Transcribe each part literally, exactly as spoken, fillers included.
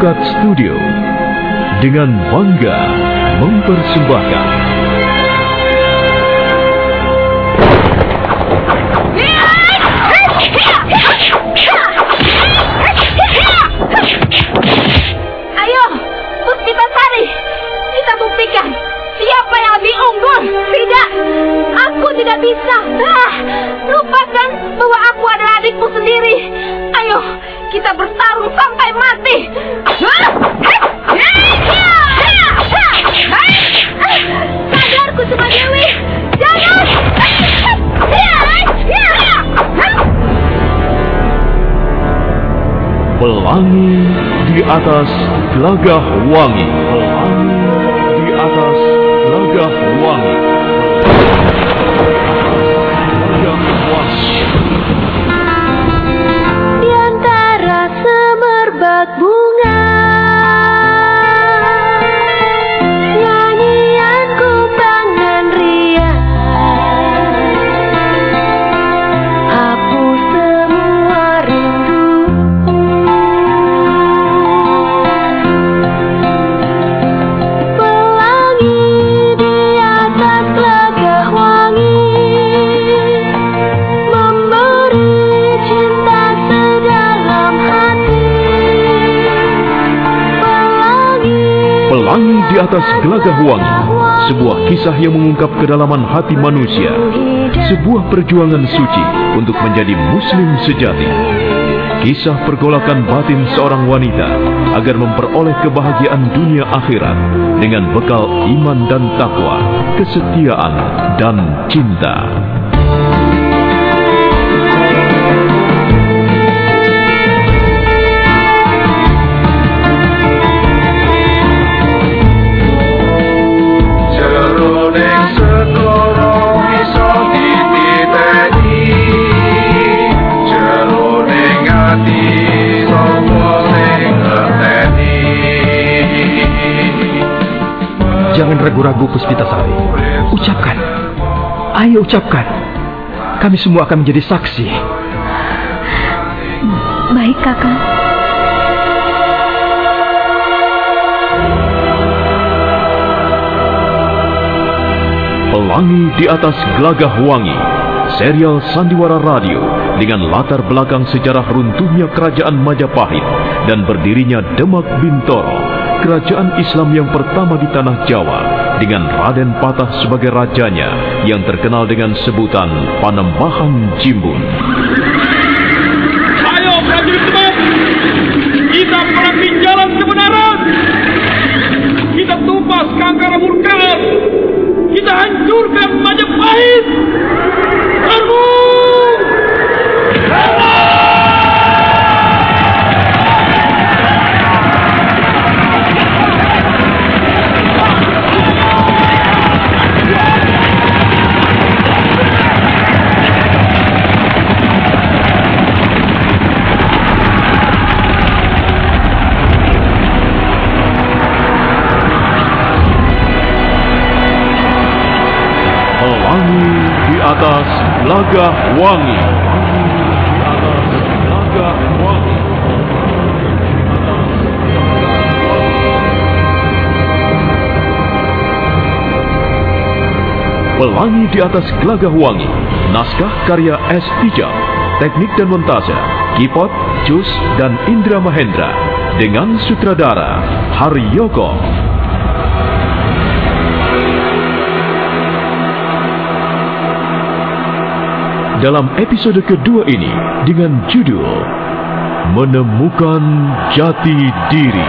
Pukat Studio dengan bangga mempersembahkan Ayo, Puspitasari, kita buktikan siapa yang lebih unggul. Tidak, aku tidak bisa. Ah, lupakan bahwa aku adalah adikmu sendiri. Ayo, kita bertarung sampai mati. Sadarku cuma Dewi, jangan. Pelangi di atas gelagah wangi. Pelangi di atas gelagah wangi. Gelagah wangi. Di antara semerbak bunga, nyanyian kumbangan riang, hapus semua rindu. Pelangi di atas gelagah wangi, memberi cinta sedalam hati. Pelangi Pelangi di atas gelagah wangi. Sebuah kisah yang mengungkap kedalaman hati manusia. Sebuah perjuangan suci untuk menjadi muslim sejati. Kisah pergolakan batin seorang wanita agar memperoleh kebahagiaan dunia akhirat dengan bekal iman dan takwa, kesetiaan dan cinta. Jroning segara iso dititeni, jroning ati sapa sing ngerteni. Jangan ragu-ragu Puspitasari. Ucapkan. Ayo ucapkan. Kami semua akan menjadi saksi. baik, Kakak. Pelangi di atas gelagah wangi. Serial Sandiwara Radio dengan latar belakang sejarah runtuhnya kerajaan Majapahit dan berdirinya Demak Bintoro, kerajaan Islam yang pertama di tanah Jawa, dengan Raden Patah sebagai rajanya yang terkenal dengan sebutan Panembahan Jimbun. Ayo prajurit Demak, kita perangi jalan kebenaran. Kita tumpas kangkara murkaan. Kita hancurkan Majapahit. Serbu! Pelangi di atas gelagah wangi. Di atas gelagah wangi. Pelangi di atas gelagah wangi. Naskah karya S. Tijab. Teknik dan montase Kipot, Jus, dan Indra Mahendra. Dengan sutradara Haryoko. Dalam episode kedua ini dengan judul Menemukan Jati Diri.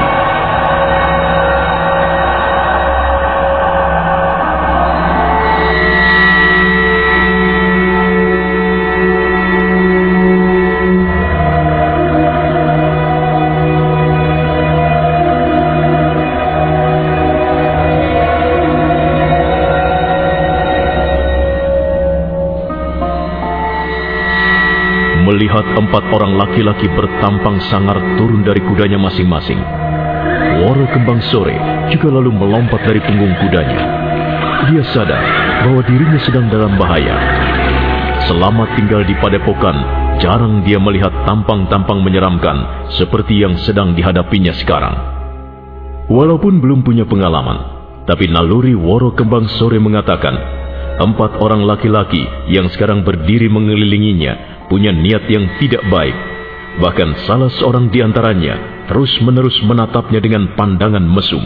Melihat empat orang laki-laki bertampang sangar turun dari kudanya masing-masing, Woro Kembang Sore juga lalu melompat dari punggung kudanya. Dia sadar bahwa dirinya sedang dalam bahaya. Selama tinggal di padepokan, jarang dia melihat tampang-tampang menyeramkan seperti yang sedang dihadapinya sekarang. Walaupun belum punya pengalaman, tapi naluri Woro Kembang Sore mengatakan, empat orang laki-laki yang sekarang berdiri mengelilinginya punya niat yang tidak baik. Bahkan salah seorang di antaranya terus-menerus menatapnya dengan pandangan mesum.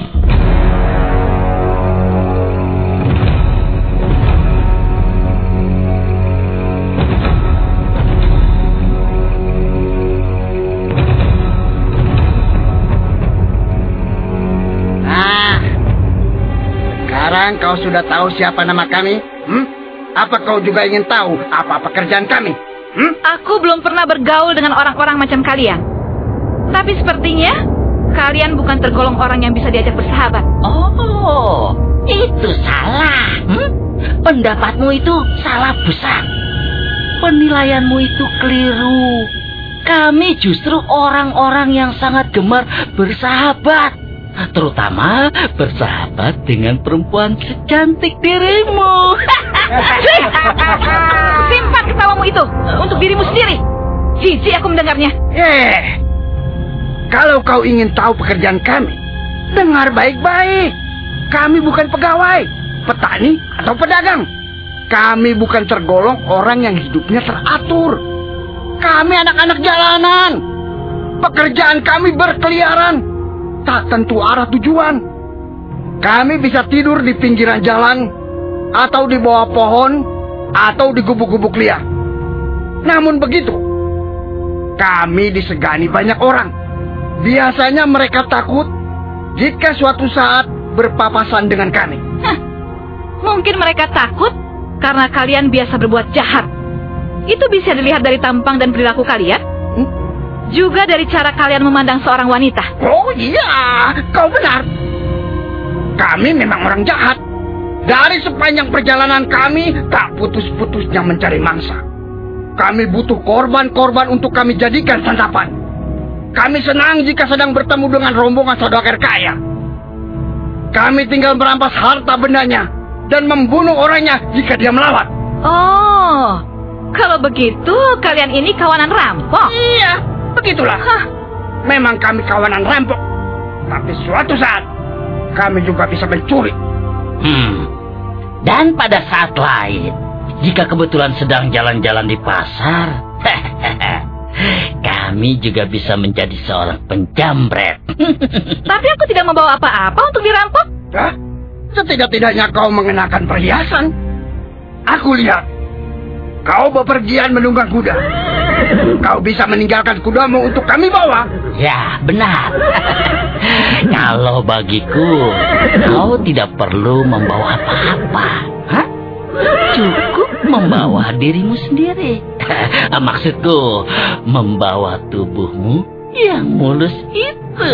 Sekarang kau sudah tahu siapa nama kami? Hmm? Apa kau juga ingin tahu apa pekerjaan kami? Hmm? Aku belum pernah bergaul dengan orang-orang macam kalian. Tapi sepertinya kalian bukan tergolong orang yang bisa diajak bersahabat. Oh, itu salah. Hmm? Pendapatmu itu salah besar. Penilaianmu itu keliru. Kami justru orang-orang yang sangat gemar bersahabat. Terutama bersahabat dengan perempuan secantik dirimu. Simpan ketawamu itu untuk dirimu sendiri. Jijik aku mendengarnya. Eh, kalau kau ingin tahu pekerjaan kami, dengar baik-baik. Kami bukan pegawai, petani atau pedagang. Kami bukan tergolong orang yang hidupnya teratur. Kami anak-anak jalanan. Pekerjaan kami berkeliaran, tak tentu arah tujuan. Kami bisa tidur di pinggiran jalan, atau di bawah pohon, atau di gubuk-gubuk liar. Namun begitu, kami disegani banyak orang. Biasanya mereka takut jika suatu saat berpapasan dengan kami. Hah, mungkin mereka takut karena kalian biasa berbuat jahat. Itu bisa dilihat dari tampang dan perilaku kalian. Hmm? Juga dari cara kalian memandang seorang wanita. Oh iya, kau benar. Kami memang orang jahat. Dari sepanjang perjalanan kami, tak putus-putusnya mencari mangsa. Kami butuh korban-korban untuk kami jadikan santapan. Kami senang jika sedang bertemu dengan rombongan saudagar kaya. Kami tinggal merampas harta bendanya dan membunuh orangnya jika dia melawan. Oh, kalau begitu kalian ini kawanan rampok. Iya. Begitulah. Hah. Memang kami kawanan rampok, tapi suatu saat kami juga bisa mencuri. Hmm. Dan pada saat lain, jika kebetulan sedang jalan-jalan di pasar, kami juga bisa menjadi seorang penjamret. Tapi aku tidak membawa apa-apa untuk dirampok. Hah? Setidak-tidaknya kau mengenakan perhiasan. Aku lihat kau bepergian menunggang kuda. Kau bisa meninggalkan kudamu untuk kami bawa. Ya, benar. Kalau bagiku, kau tidak perlu membawa apa-apa. Hah? Cukup membawa dirimu sendiri. Maksudku, membawa tubuhmu yang mulus itu.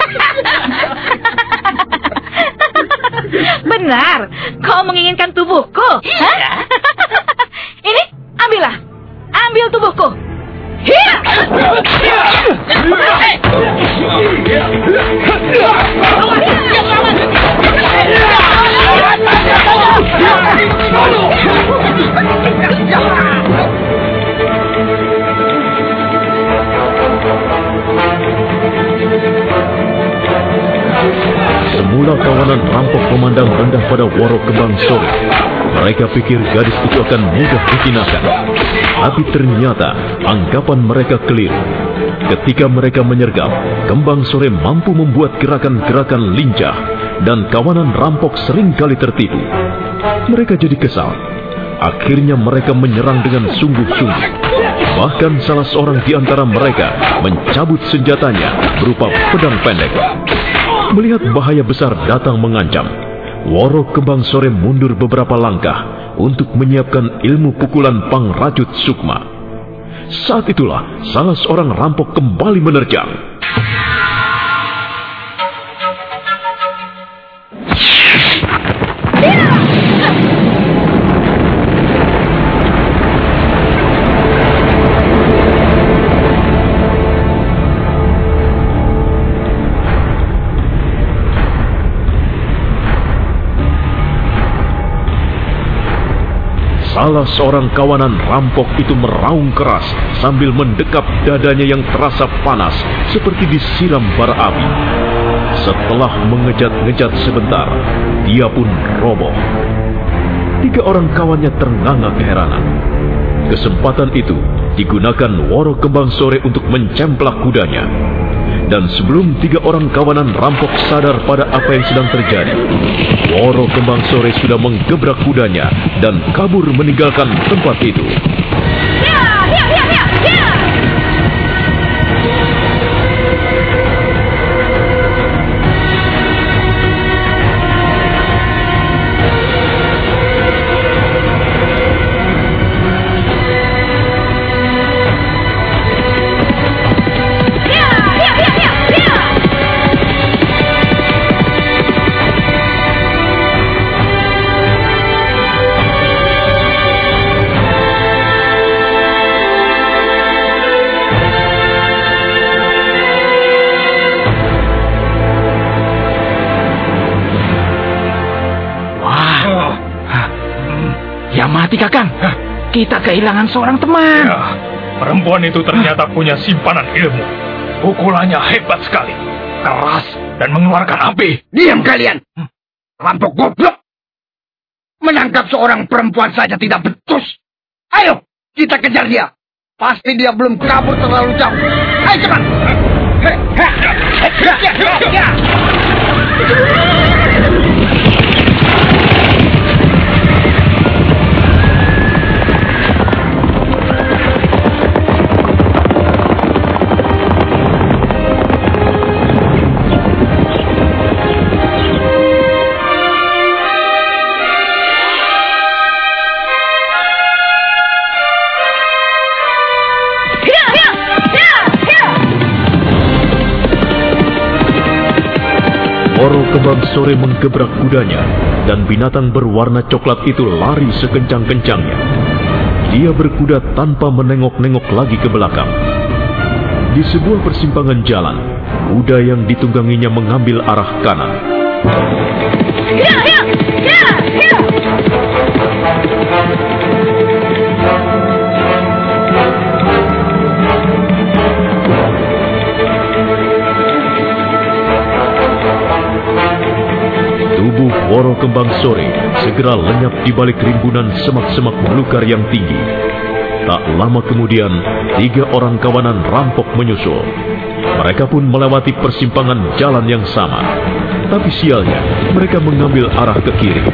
Benar, kau menginginkan tubuhku. Iya. Ini, ambillah. Ambil tubuhku. Hiya! Semula kawanan rampok memandang rendah pada Woro Kembang Sore. Mereka pikir gadis itu akan mudah dijinakan. Tapi ternyata anggapan mereka keliru. Ketika mereka menyergap, Kembang Sore mampu membuat gerakan-gerakan lincah dan kawanan rampok seringkali tertipu. Mereka jadi kesal. Akhirnya mereka menyerang dengan sungguh-sungguh. Bahkan salah seorang di antara mereka mencabut senjatanya berupa pedang pendek. Melihat bahaya besar datang mengancam, Woro Kembang Sore mundur beberapa langkah untuk menyiapkan ilmu pukulan Pangrajut Sukma. Saat itulah salah seorang rampok kembali menerjang. Salah seorang kawanan rampok itu meraung keras sambil mendekap dadanya yang terasa panas seperti disiram bara api. Setelah mengejat-ngejat sebentar, dia pun roboh. Tiga orang kawannya ternganga keheranan. Kesempatan itu digunakan Woro Kembang Sore untuk mencemplak kudanya. Dan sebelum tiga orang kawanan rampok sadar pada apa yang sedang terjadi, Woro Kembang Sore sudah menggebrak kudanya dan kabur meninggalkan tempat itu. Ya, ya, ya, ya, ya. Mati, Kakang. Kita kehilangan seorang teman. Ya, perempuan itu ternyata punya simpanan ilmu. Pukulannya hebat sekali, keras dan mengeluarkan api. Diam kalian. Rampok goblok. Menangkap seorang perempuan saja tidak becus. Ayo, kita kejar dia. Pasti dia belum kabur terlalu jauh. Ayo cepat. Woro Kembang Sore menggebrak kudanya, dan binatang berwarna coklat itu lari sekencang-kencangnya. Dia berkuda tanpa menengok-nengok lagi ke belakang. Di sebuah persimpangan jalan, kuda yang ditungganginya mengambil arah kanan. Ya, ya, ya, ya. Tubuh Woro Kembang Sore segera lenyap di balik rimbunan semak-semak belukar yang tinggi. Tak lama kemudian, tiga orang kawanan rampok menyusul. Mereka pun melewati persimpangan jalan yang sama. Tapi sialnya, mereka mengambil arah ke kiri.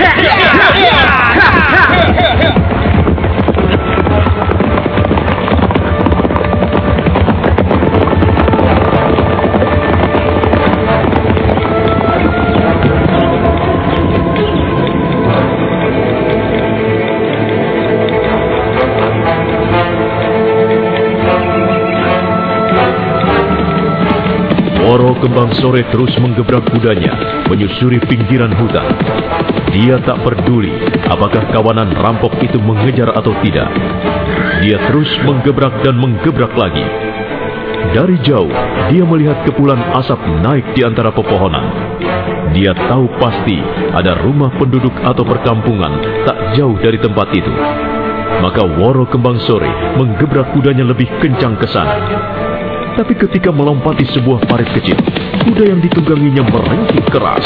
Woro Kembang Sore terus menggebrak kudanya, menyusuri pinggiran hutan. Dia tak peduli apakah kawanan rampok itu mengejar atau tidak. Dia terus menggebrak dan menggebrak lagi. Dari jauh, dia melihat kepulan asap naik di antara pepohonan. Dia tahu pasti ada rumah penduduk atau perkampungan tak jauh dari tempat itu. Maka Woro Kembang Sore menggebrak kudanya lebih kencang ke sana. Tapi ketika melompati sebuah parit kecil, kuda yang ditungganginya merengking keras.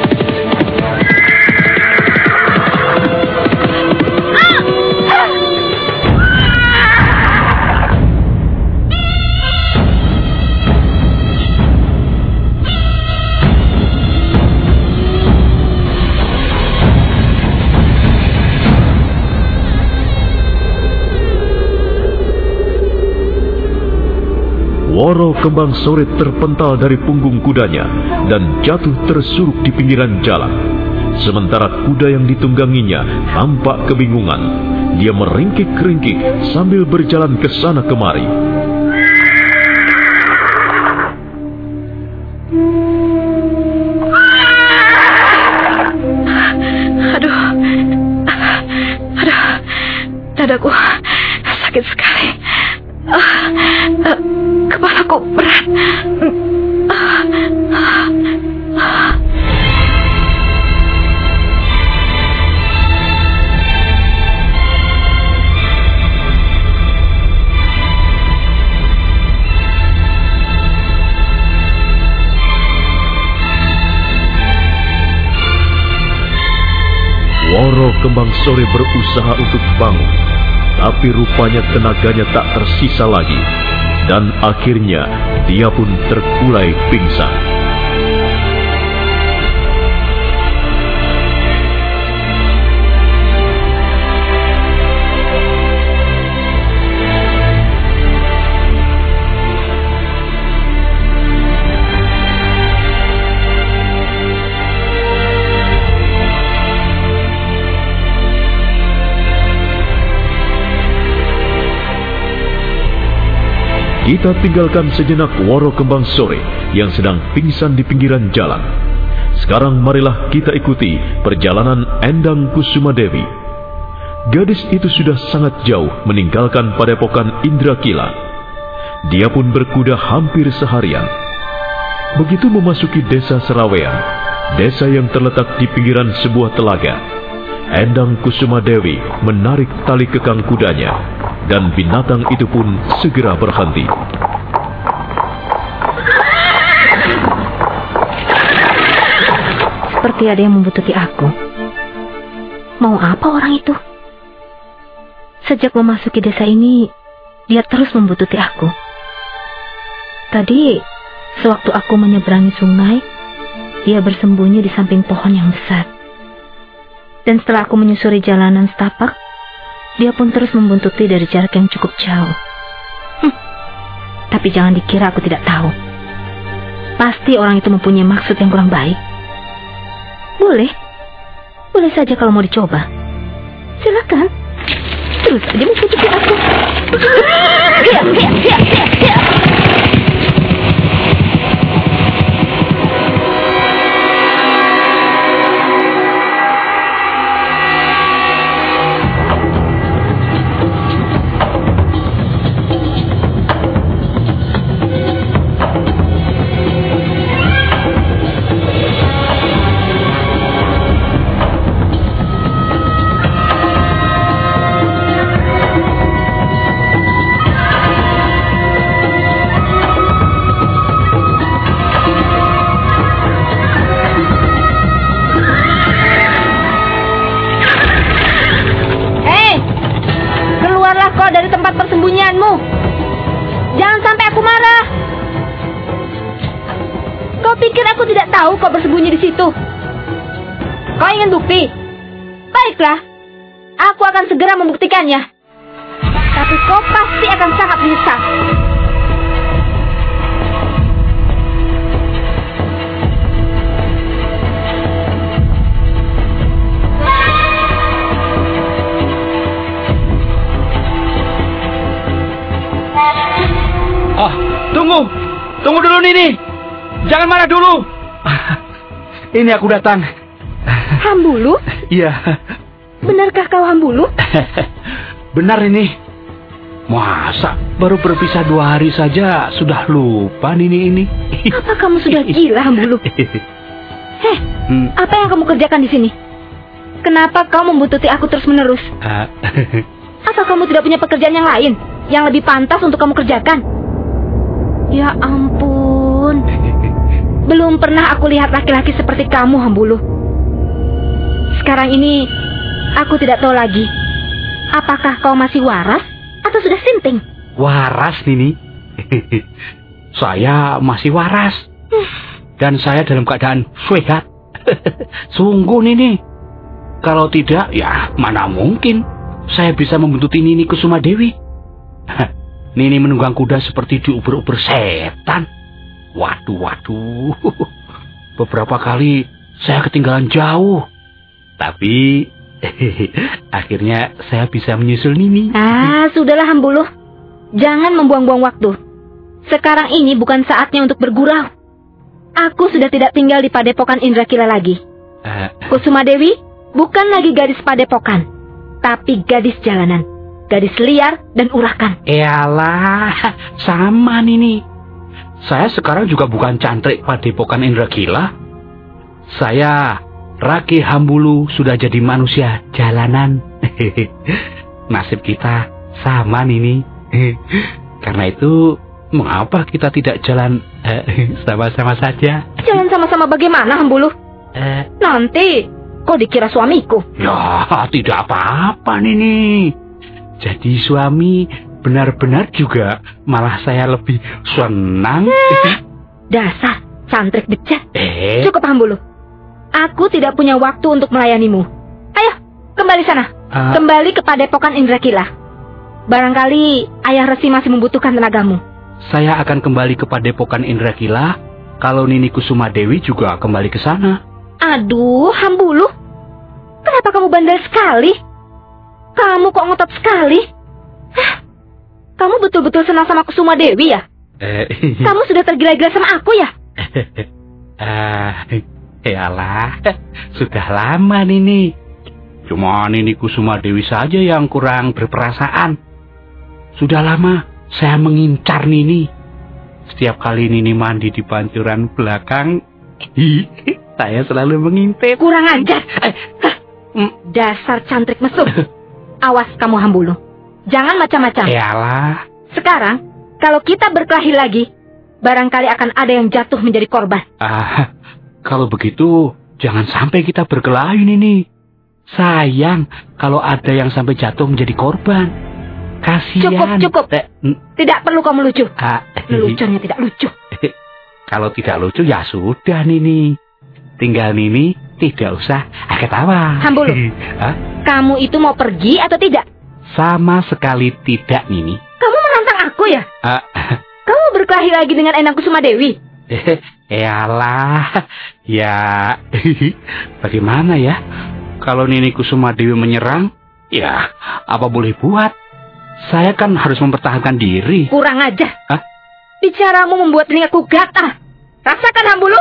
Woro Kembang Sore terpental dari punggung kudanya dan jatuh tersuruk di pinggiran jalan. Sementara kuda yang ditungganginya tampak kebingungan. Dia meringkik-ringkik sambil berjalan ke sana kemari. Aduh, aduh, dadaku sakit sekali. Uh, uh, kepalaku berat. Uh, uh, uh. Woro Kembang Sore berusaha untuk bangun, tapi rupanya tenaganya tak tersisa lagi, dan akhirnya dia pun terkulai pingsan. Kita tinggalkan sejenak Woro Kembang Sore yang sedang pingsan di pinggiran jalan. Sekarang marilah kita ikuti perjalanan Endang Kusumadewi. Gadis itu sudah sangat jauh meninggalkan padepokan Indrakila. Dia pun berkuda hampir seharian. Begitu memasuki desa Serawean, desa yang terletak di pinggiran sebuah telaga, Endang Kusumadewi menarik tali kekang kudanya, dan binatang itu pun segera berhenti. Seperti ada yang membutuhkan aku. Mau apa orang itu? Sejak memasuki desa ini, dia terus membutuhkan aku. Tadi, sewaktu aku menyeberangi sungai, dia bersembunyi di samping pohon yang besar. Dan setelah aku menyusuri jalanan setapak, dia pun terus membuntuti dari jarak yang cukup jauh. Hm, tapi jangan dikira aku tidak tahu. Pasti orang itu mempunyai maksud yang kurang baik. Boleh, boleh saja kalau mau dicoba. Silakan, terus saja mengikuti aku. Hiya, hiya, hiya, hiya, hiya. Dari tempat persembunyianmu. Jangan sampai aku marah. Kau pikir aku tidak tahu kau bersembunyi di situ? Kau ingin bukti? Baiklah, aku akan segera membuktikannya. Tapi kau pasti akan sangat menyesal. Oh, tunggu. Tunggu dulu, Nini. Jangan marah dulu. Ini aku datang. Hambulu? Iya. Benarkah kau Hambulu? Benar ini. Masa baru berpisah dua hari saja sudah lupa Nini ini? Apa kamu sudah gila, Hambulu? Heh, hmm. Apa yang kamu kerjakan di sini? Kenapa kau membuntuti aku terus-menerus? Uh. Apa kamu tidak punya pekerjaan yang lain yang lebih pantas untuk kamu kerjakan? Ya ampun. Belum pernah aku lihat laki-laki seperti kamu, Hambulu. Sekarang ini aku tidak tahu lagi, apakah kau masih waras atau sudah sinting? Waras, Nini. Saya masih waras. Dan saya dalam keadaan sehat. Sungguh, Nini. Kalau tidak, ya mana mungkin saya bisa membuntuti Nini Kusumadewi. Nini menunggang kuda seperti diuber-uber setan. Waduh, waduh. Beberapa kali saya ketinggalan jauh. Tapi akhirnya saya bisa menyusul Nini. Ah, sudahlah Hambulu. Jangan membuang-buang waktu. Sekarang ini bukan saatnya untuk bergurau. Aku sudah tidak tinggal di padepokan Indrakila lagi. Uh. Kusumadewi bukan lagi gadis padepokan, tapi gadis jalanan. Gadis liar dan urakan. Eyalah, sama Nini. Saya sekarang juga bukan cantrik padepokan Indrakila. Saya, Raki Hambulu, sudah jadi manusia jalanan. Nasib kita sama, Nini. Karena itu, mengapa kita tidak jalan eh, sama-sama saja? Jalan sama-sama bagaimana, Hambulu? Eh. Nanti, kok dikira suamiku? Ya, tidak apa-apa, Nini. Jadi suami benar-benar juga malah saya lebih senang. Eh, dasar cantrik becet. Eh. Cukup Hambulu. Aku tidak punya waktu untuk melayanimu. Ayo, kembali sana. Uh. Kembali ke Padepokan Indrakila. Barangkali Ayah Resi masih membutuhkan tenagamu. Saya akan kembali ke Padepokan Indrakila kalau Nini Kusuma Dewi juga kembali ke sana. Aduh, Hambulu. Kenapa kamu bandel sekali? Kamu kok ngotot sekali? Hah? Kamu betul-betul senang sama Kusuma Dewi ya? Eh. Kamu sudah tergila-gila sama aku ya? Ah, yalah, sudah lama Nini. Cuma Nini Kusuma Dewi saja yang kurang berperasaan. Sudah lama saya mengincar Nini. Setiap kali Nini mandi di pancuran belakang, saya selalu mengintip. Kurang ajar. Dasar cantrik mesum. Awas kamu Hambulu. Jangan macam-macam. Yalah. Sekarang, kalau kita berkelahi lagi, barangkali akan ada yang jatuh menjadi korban. Ah, kalau begitu, jangan sampai kita berkelahi Nini. Sayang kalau ada yang sampai jatuh menjadi korban. Kasihan. Cukup, cukup. Eh, tidak perlu kamu lucu. Ah, Lucunya tidak lucu. Kalau tidak lucu ya sudah Nini. Tinggal Nini tidak usah ketawa. Hambulu, kamu itu mau pergi atau tidak? Sama sekali tidak Nini. Kamu menantang aku ya? Uh, kamu berkelahi lagi dengan Endang Kusuma Dewi? Yalah, ya bagaimana ya? Kalau Nini Kusuma Dewi menyerang, ya apa boleh buat? Saya kan harus mempertahankan diri. Kurang aja. Hah? Bicaramu membuat telingaku gatal. Rasakan Hambulu.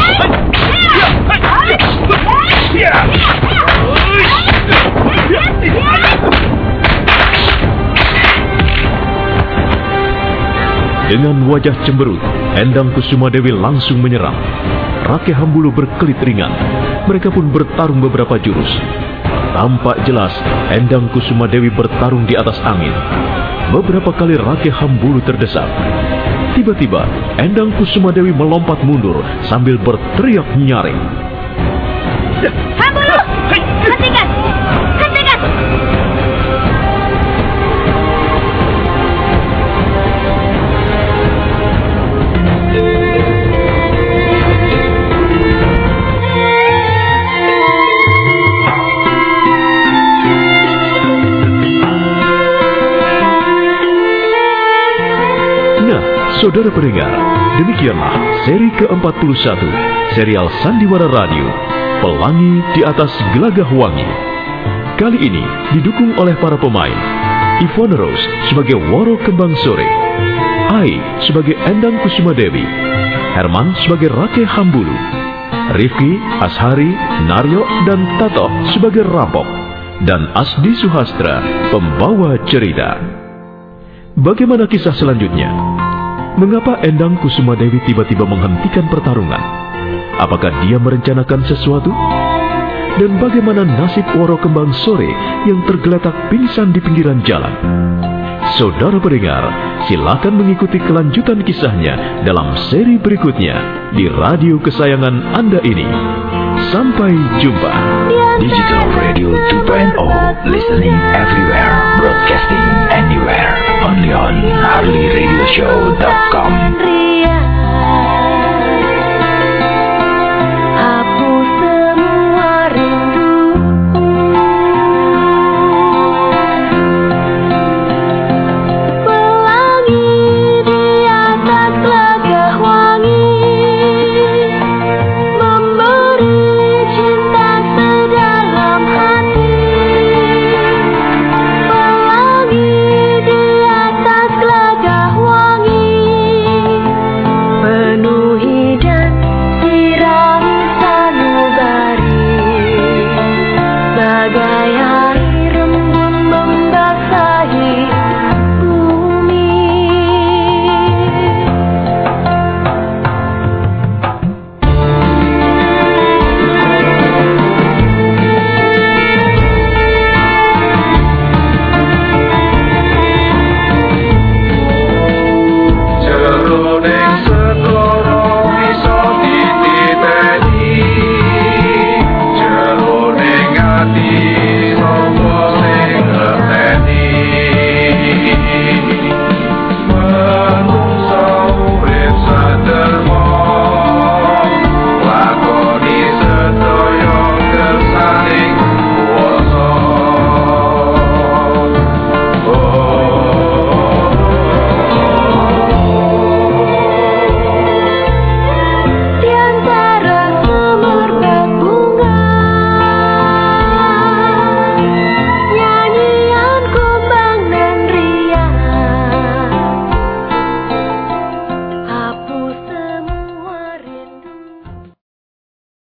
Dengan wajah cemberut, Endang Kusuma Dewi langsung menyerang. Rake Hambulu berkelit ringan. Mereka pun bertarung beberapa jurus. Tampak jelas, Endang Kusuma Dewi bertarung di atas angin. Beberapa kali Rake Hambulu terdesak. Tiba-tiba, Endang Kusuma Dewi melompat mundur sambil berteriak nyaring. Hambulu! Hentikan! Hentikan! Saudara pendengar, demikianlah seri ke empat puluh satu serial Sandiwara Radio, Pelangi di Atas Gelagah Wangi. Kali ini didukung oleh para pemain: Ivone Rose sebagai Woro Kembang Sore, Ai sebagai Endang Kusuma Dewi, Herman sebagai Rake Hambulu, Rifki, Ashari, Naryo, dan Tato sebagai Rampok, dan Asdi Suhastra, pembawa cerita. Bagaimana kisah selanjutnya? Mengapa Endang Kusuma Dewi tiba-tiba menghentikan pertarungan? Apakah dia merencanakan sesuatu? Dan bagaimana nasib Woro Kembang Sore yang tergeletak pingsan di pinggiran jalan? Saudara pendengar, silakan mengikuti kelanjutan kisahnya dalam seri berikutnya di radio kesayangan Anda ini. Sampai jumpa. Digital Radio dua titik nol, listening everywhere, broadcasting anywhere, only on harley radio show dot com.